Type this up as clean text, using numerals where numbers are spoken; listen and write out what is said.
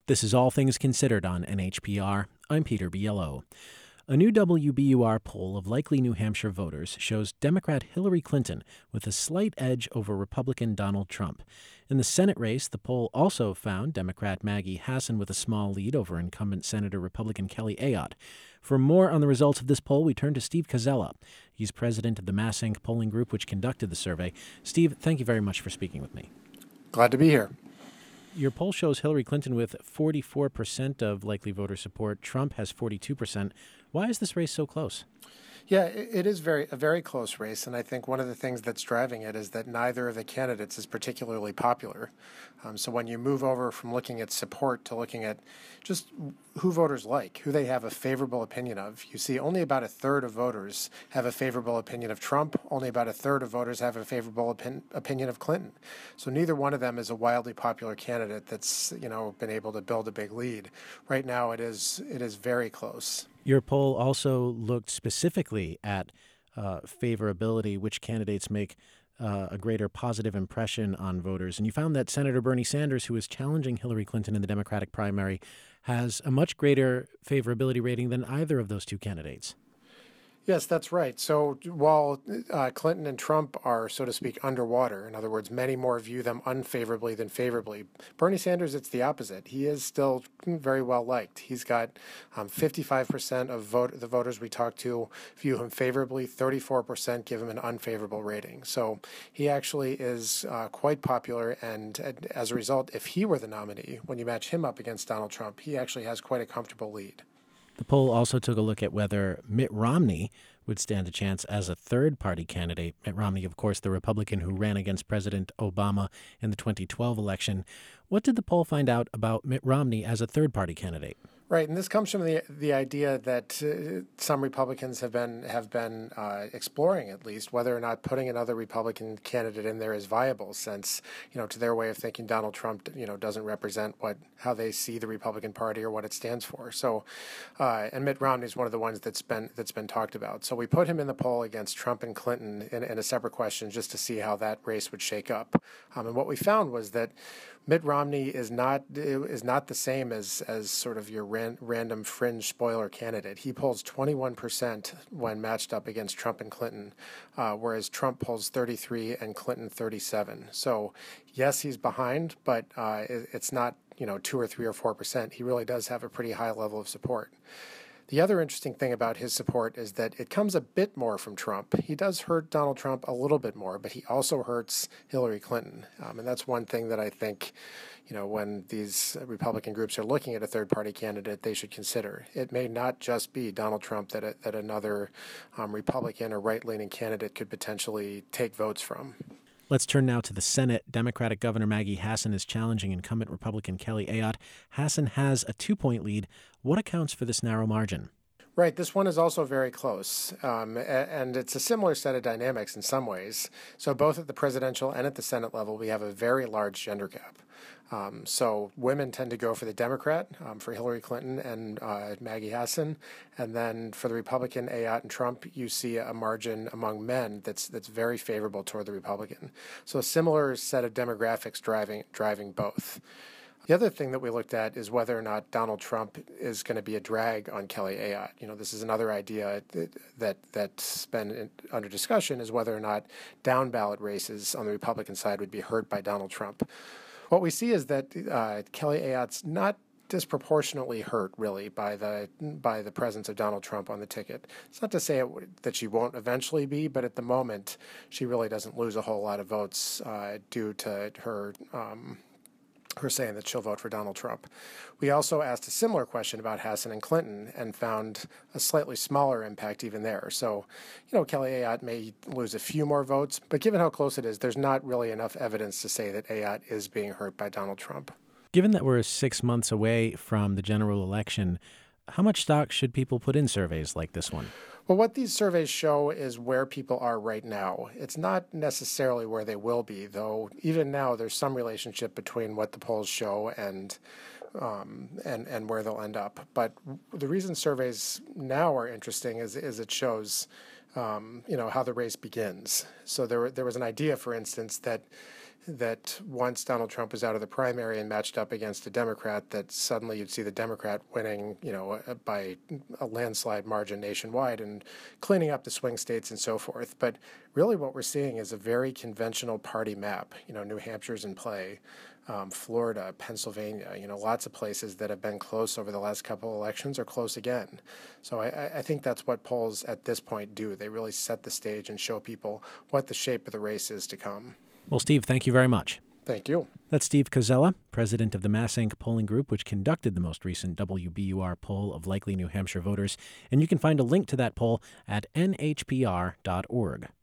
This is All Things Considered on NHPR. I'm Peter Biello. A new WBUR poll of likely New Hampshire voters shows Democrat Hillary Clinton with a slight edge over Republican Donald Trump. In the Senate race, the poll also found Democrat Maggie Hassan with a small lead over incumbent Senator Republican Kelly Ayotte. For more on the results of this poll, we turn to Steve Koczela. He's president of the MassInc polling group which conducted the survey. Steve, thank you very much for speaking with me. Glad to be here. Your poll shows Hillary Clinton with 44% of likely voter support. Trump has 42%. Why is this race so close? Yeah, it is a very close race, and I think one of the things that's driving it is that neither of the candidates is particularly popular. So when you move over from looking at support to looking at just who voters like, who they have a favorable opinion of, you see only about a third of voters have a favorable opinion of Trump. Only about a third of voters have a favorable opinion of Clinton. So neither one of them is a wildly popular candidate that's been able to build a big lead. Right now, it is very close. Your poll also looked specifically at favorability, which candidates make a greater positive impression on voters. And you found that Senator Bernie Sanders, who is challenging Hillary Clinton in the Democratic primary, has a much greater favorability rating than either of those two candidates. Yes, that's right. So while Clinton and Trump are, so to speak, underwater, in other words, many more view them unfavorably than favorably, Bernie Sanders, it's the opposite. He is still very well liked. He's got 55% of the voters we talked to view him favorably, 34% give him an unfavorable rating. So he actually is quite popular, and as a result, if he were the nominee, when you match him up against Donald Trump, he actually has quite a comfortable lead. The poll also took a look at whether Mitt Romney would stand a chance as a third-party candidate. Mitt Romney, of course, the Republican who ran against President Obama in the 2012 election. What did the poll find out about Mitt Romney as a third-party candidate? Right, and this comes from the idea that some Republicans have been exploring, at least, whether or not putting another Republican candidate in there is viable, since to their way of thinking, Donald Trump doesn't represent how they see the Republican Party or what it stands for. So, and Mitt Romney is one of the ones that's been talked about. So we put him in the poll against Trump and Clinton in a separate question just to see how that race would shake up. And what we found was that Mitt Romney is not the same as sort of your random fringe spoiler candidate. He polls 21% when matched up against Trump and Clinton, whereas Trump polls 33 and Clinton 37. So yes, he's behind, but it's not 2 or 3 or 4%. He really does have a pretty high level of support. The other interesting thing about his support is that it comes a bit more from Trump. He does hurt Donald Trump a little bit more, but he also hurts Hillary Clinton. And that's one thing that I think, when these Republican groups are looking at a third-party candidate, they should consider. It may not just be Donald Trump that another Republican or right-leaning candidate could potentially take votes from. Let's turn now to the Senate. Democratic Governor Maggie Hassan is challenging incumbent Republican Kelly Ayotte. Hassan has a 2-point lead. What accounts for this narrow margin? Right. This one is also very close, and it's a similar set of dynamics in some ways. So both at the presidential and at the Senate level, we have a very large gender gap. So women tend to go for the Democrat, for Hillary Clinton and Maggie Hassan, and then for the Republican Ayotte and Trump, you see a margin among men that's very favorable toward the Republican. So a similar set of demographics driving both. The other thing that we looked at is whether or not Donald Trump is going to be a drag on Kelly Ayotte. This is another idea that's been under discussion, is whether or not down ballot races on the Republican side would be hurt by Donald Trump. What we see is that Kelly Ayotte's not disproportionately hurt, really, by the presence of Donald Trump on the ticket. It's not to say that she won't eventually be, but at the moment, she really doesn't lose a whole lot of votes due to her saying that she'll vote for Donald Trump. We also asked a similar question about Hassan and Clinton and found a slightly smaller impact even there. So, Kelly Ayotte may lose a few more votes, but given how close it is, there's not really enough evidence to say that Ayotte is being hurt by Donald Trump. Given that we're 6 months away from the general election, how much stock should people put in surveys like this one? Well, what these surveys show is where people are right now. It's not necessarily where they will be, though even now there's some relationship between what the polls show and where they'll end up. But the reason surveys now are interesting is it shows how the race begins. So there was an idea, for instance, that that once Donald Trump was out of the primary and matched up against a Democrat, that suddenly you'd see the Democrat winning, by a landslide margin nationwide and cleaning up the swing states and so forth. But really what we're seeing is a very conventional party map. New Hampshire's in play, Florida, Pennsylvania, lots of places that have been close over the last couple of elections are close again. So I think that's what polls at this point do. They really set the stage and show people what the shape of the race is to come. Well, Steve, thank you very much. Thank you. That's Steve Koczela, president of the MassInc polling group, which conducted the most recent WBUR poll of likely New Hampshire voters. And you can find a link to that poll at nhpr.org.